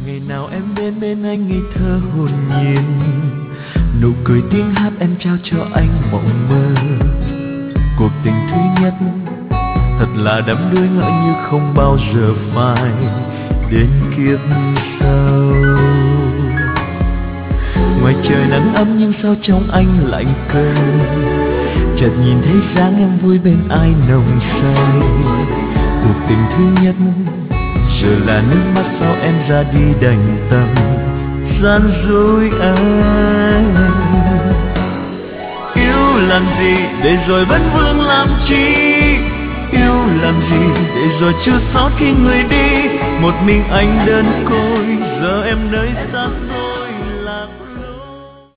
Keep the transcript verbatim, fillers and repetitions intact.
Ngày nào em đến bên anh ngây thơ hồn nhiên, nụ cười tiếng hát em trao cho anh mộng mơ. Cuộc tình thứ nhất thật là đắm đuối ngỡ như không bao giờ phai đến kiếp sau. Ngoài trời nắng ấm nhưng sao trong anh lạnh cơn, chợt nhìn thấy dáng em vui bên ai nồng say. Cuộc tình thứ nhất giờ là nước mắt sao em ra đi đành tâm gian dối anh. Yêu làm gì để rồi vẫn vương làm chi, yêu làm gì để rồi chưa sót khi người đi. Một mình anh đơn côi giờ em nơi xa xôi.